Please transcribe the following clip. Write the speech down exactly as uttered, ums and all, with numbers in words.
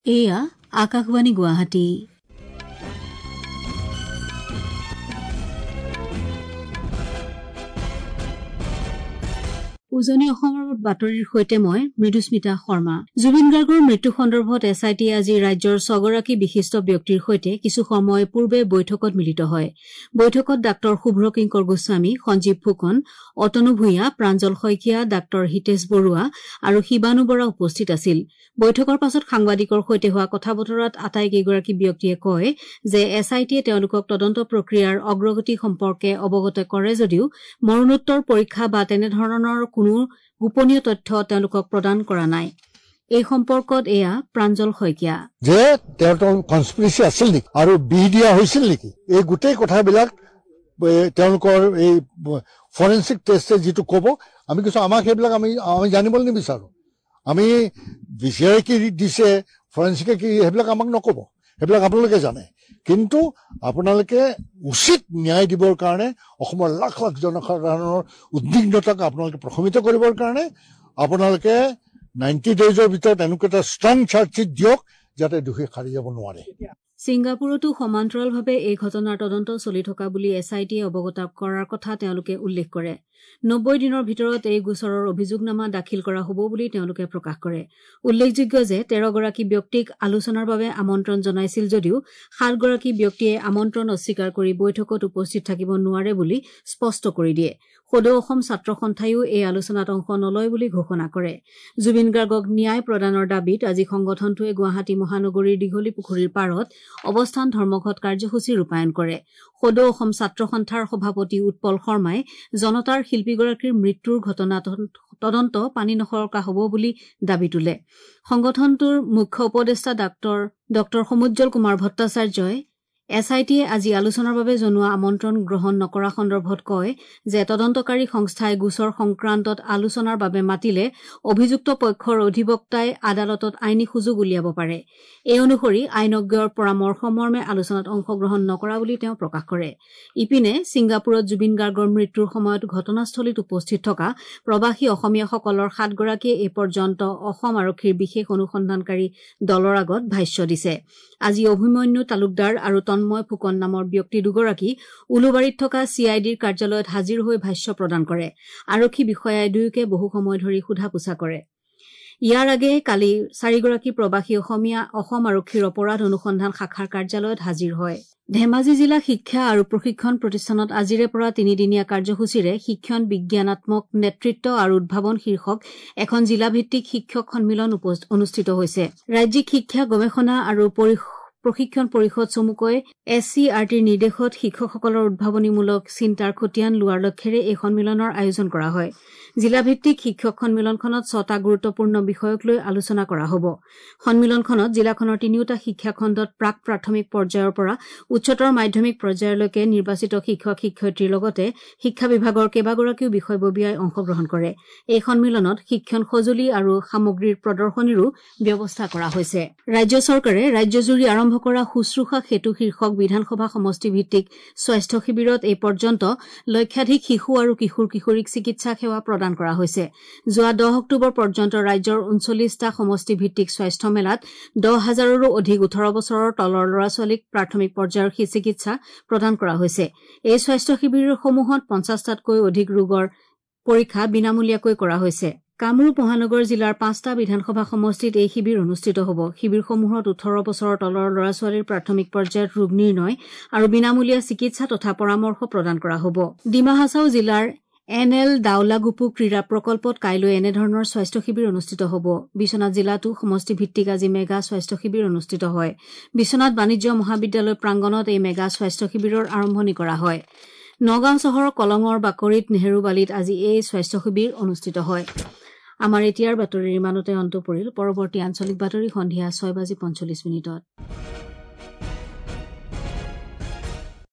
এয়া আকাশবাণী গুৱাহাটী। উজনি অসমৰ বাতৰিৰ সৈতে মই মৃদুস্মিতা শৰ্মা। জুবিন গাৰ্গৰ মৃত্যু সন্দৰ্ভত এছ আই টিয়ে আজি ৰাজ্যৰ ছগৰাকী বিশিষ্ট ব্যক্তিৰ সৈতে কিছু সময় পূৰ্বে বৈঠকত মিলিত হয়। বৈঠকত ডাঃ শুভ্ৰকিংকৰ গোস্বামী, সঞ্জীৱ ফুকন, অতনু ভূঞা, প্ৰাঞ্জল শইকীয়া, ডাঃ হিতেশ বৰুৱা আৰু শিৱানু বৰা উপস্থিত আছিল। বৈঠকৰ পাছত সাংবাদিকৰ সৈতে হোৱা কথা বতৰাত আটাইকেইগৰাকী ব্যক্তিয়ে কয় যে এছ আই টিয়ে তেওঁলোকক তদন্ত প্ৰক্ৰিয়াৰ অগ্ৰগতি সম্পৰ্কে অৱগত কৰে যদিও মৰণোত্তৰ পৰীক্ষা বা তেনেধৰণৰ কোনো গোপনীয় তথ্য তেওঁলোকক প্ৰদান কৰা নাই। এই সম্পৰ্কত এয়া প্ৰাঞ্জল শইকীয়া। যে তেওঁলোকৰ কনস্পিৰেচি আছিল নেকি আৰু বিহ দিয়া হৈছিল নেকি, এই গোটেই কথাবিলাক তেওঁলোকৰ এই ফৰেনচিক টেষ্টে যিটো ক'ব, আমি কিছু আমাক সেইবিলাক আমি আমি জানিবলৈ নিবিচাৰো। আমি বিচিআই কি দিছে, ফৰেনচিকে কি, সেইবিলাক আমাক নক'ব, সেইবিলাক আপোনালোকে জানে। কিন্তু আপোনালোকে উচিত ন্যায় দিবৰ কাৰণে অসমৰ লাখ লাখ জনসাধাৰণৰ উদ্বিগ্নতাক আপোনালোকে প্ৰশমিত কৰিবৰ কাৰণে আপোনালোকে নাইণ্টি ডেইজৰ ভিতৰত এনেকুৱা এটা ষ্ট্ৰং চাৰ্জশ্বিট দিয়ক যাতে দোষী সাৰি যাব নোৱাৰে। ছিংগাপুৰতো সমান্তৰালভাৱে এই ঘটনাৰ তদন্ত চলি থকা বুলি এছ আই টিয়ে অৱগত কৰাৰ কথা তেওঁলোকে উল্লেখ কৰে। নব্বৈ দিনৰ ভিতৰত এই গোচৰৰ অভিযোগনামা দাখিল কৰা হ'ব বুলি তেওঁলোকে প্ৰকাশ কৰে। উল্লেখযোগ্য যে তেৰগৰাকী ব্যক্তিক আলোচনাৰ বাবে আমন্ত্ৰণ জনাইছিল যদিও সাতগৰাকী ব্যক্তিয়ে আমন্ত্ৰণ অস্বীকাৰ কৰি বৈঠকত উপস্থিত থাকিব নোৱাৰে বুলি স্পষ্ট কৰি দিয়ে। সদৌ অসম ছাত্ৰ সন্থাইও এই আলোচনাত অংশ নলয় বুলি ঘোষণা কৰে। জুবিন গাৰ্গক ন্যায় প্ৰদানৰ দাবীত আজি সংগঠনটোৱে গুৱাহাটী মহানগৰীৰ দীঘলী পুখুৰীৰ পাৰত অৱস্থান ধৰ্মঘট কাৰ্যসূচী ৰূপায়ণ কৰে। সদৌ অসম ছাত্ৰ সন্থাৰ সভাপতি উৎপল শৰ্মাই জনতাৰ শিল্পীগৰাকীৰ মৃত্যুৰ ঘটনা তদন্ত পানী নসৰকা হ'ব বুলি দাবী তোলে। সংগঠনটোৰ মুখ্য উপদেষ্টা ডাঃ সমুজ্জ্বল কুমাৰ ভট্টাচাৰ্যই এছ আই টিয়ে আজি আলোচনাৰ বাবে জনোৱা আমন্ত্ৰণ গ্ৰহণ নকৰা সন্দৰ্ভত কয় যে তদন্তকাৰী সংস্থাই গোচৰ সংক্ৰান্তত আলোচনাৰ বাবে মাতিলে অভিযুক্ত পক্ষৰ অধিবক্তাই আদালতত আইনী সুযোগ উলিয়াব পাৰে। এই অনুসৰি আইনজ্ঞৰ পৰামৰ্শ মৰ্মে আলোচনাত অংশগ্ৰহণ নকৰা বুলি তেওঁ প্ৰকাশ কৰে। ইপিনে ছিংগাপুৰত জুবিন গাৰ্গৰ মৃত্যুৰ সময়ত ঘটনাস্থলীত উপস্থিত থকা প্ৰৱাসী অসমীয়াসকলৰ সাতগৰাকীয়ে এই পৰ্যন্ত অসম আৰক্ষীৰ বিশেষ অনুসন্ধানকাৰী দলৰ আগত ভাষ্য দিছে। আজি অভিমন্যু তালুকদাৰ আৰু তন্ময় ফুকন নামৰ ব্যক্তি দুগৰাকী উলুবাৰীত থকা চি আই ডিৰ কাৰ্যালয়ত হাজিৰ হৈ ভাষ্য প্ৰদান কৰে। আৰক্ষী বিষয়াই দুয়োকে বহু সময় ধৰি সোধা পোছা কৰে। ইয়াৰ আগেয়ে কালি চাৰিগৰাকী প্ৰৱাসী অসমীয়া অসম আৰক্ষীৰ অপৰাধ অনুসন্ধান শাখাৰ কাৰ্যালয়ত হাজিৰ হয়। ধেমাজি জিলা শিক্ষা আৰু প্ৰশিক্ষণ প্ৰতিষ্ঠানত আজিৰে পৰা তিনিদিনীয়া কাৰ্যসূচীৰে শিক্ষণ বিজ্ঞানাত্মক নেতৃত্ব আৰু উদ্ভাৱন শীৰ্ষক এখন জিলাভিত্তিক শিক্ষক সন্মিলন অনুষ্ঠিত হৈছে। ৰাজ্যিক শিক্ষা গৱেষণা আৰু প্ৰশিক্ষণ পৰিষদ চমুকৈ এছ চি আৰ টিৰ নিৰ্দেশত শিক্ষকসকলৰ উদ্ভাৱনীমূলক চিন্তাৰ খতিয়ান লোৱাৰ লক্ষ্যৰে এই সন্মিলনৰ আয়োজন কৰা হয়। জিলাভিত্তিক শিক্ষক সন্মিলনখনত ছটা গুৰুত্বপূৰ্ণ বিষয়ক লৈ আলোচনা কৰা হ'ব। সন্মিলনখনত জিলাখনৰ তিনিওটা শিক্ষা খণ্ডত প্ৰাক প্ৰাথমিক পৰ্যায়ৰ পৰা উচ্চতৰ মাধ্যমিক পৰ্যায়লৈকে নিৰ্বাচিত শিক্ষক শিক্ষয়িত্ৰীৰ লগতে শিক্ষা বিভাগৰ কেইবাগৰাকীও বিষয়ববীয়াই অংশগ্ৰহণ কৰে। এই সন্মিলনত শিক্ষণ সঁজুলি আৰু সামগ্ৰীৰ প্ৰদৰ্শনীৰো ব্যৱস্থা কৰা হৈছে। ৰাজ্য চৰকাৰে ৰাজ্যজুৰি আৰম্ভ কৰা শুশ্ৰূষা সেতু শীৰ্ষক বিধানসভা সমষ্টিভিত্তিক স্বাস্থ্য শিবিৰত এই পৰ্যন্ত লক্ষাধিক শিশু আৰু কিশোৰ কিশোৰীক চিকিৎসা সেৱা প্ৰদান কৰা হৈছে। যোৱা দহ অক্টোবৰ পৰ্যন্ত ৰাজ্যৰ ঊনচল্লিশটা সমষ্টিভিত্তিক স্বাস্থ্য মেলাত দহ হাজাৰৰো অধিক ওঠৰ বছৰৰ তলৰ ল'ৰা ছোৱালীক প্ৰাথমিক পৰ্যায়ৰ চিকিৎসা প্ৰদান কৰা হৈছে। এই স্বাস্থ্য শিবিৰসমূহত পঞ্চাশটাতকৈ অধিক ৰোগৰ পৰীক্ষা বিনামূলীয়াকৈ কৰা হৈছে। কামৰূপ মহানগৰ জিলাৰ পাঁচটা বিধানসভা সমষ্টিত এই শিবিৰ অনুষ্ঠিত হ'ব। শিবিৰসমূহত ওঠৰ বছৰৰ তলৰ ল'ৰা ছোৱালীৰ প্ৰাথমিক পৰ্যায়ত ৰোগ নিৰ্ণয় আৰু বিনামূলীয়া চিকিৎসা তথা পৰামৰ্শ প্ৰদান কৰা হ'ব। ডিমা হাছাও জিলাৰ এন এল দাউলাগুপু ক্ৰীড়া প্ৰকল্পত কাইলৈ এনেধৰণৰ স্বাস্থ্য শিবিৰ অনুষ্ঠিত হ'ব। বিশ্বনাথ জিলাতো সমষ্টিভিত্তিক আজি মেগা স্বাস্থ্য শিবিৰ অনুষ্ঠিত হয়। বিশ্বনাথ বাণিজ্য মহাবিদ্যালয় প্ৰাংগণত এই মেগা স্বাস্থ্য শিবিৰৰ আৰম্ভণি কৰা হয়। নগাঁও চহৰৰ কলঙৰ বাকৰিত নেহৰুবালিত আজি এই স্বাস্থ্য শিবিৰ অনুষ্ঠিত হয়। আমাৰ এতিয়াৰ বাতৰিৰ ইমানতে অন্ত পৰিল। পৰৱৰ্তী আঞ্চলিক বাতৰি সন্ধিয়া ছয় বাজি পঞ্চল্লিছ মিনিটত।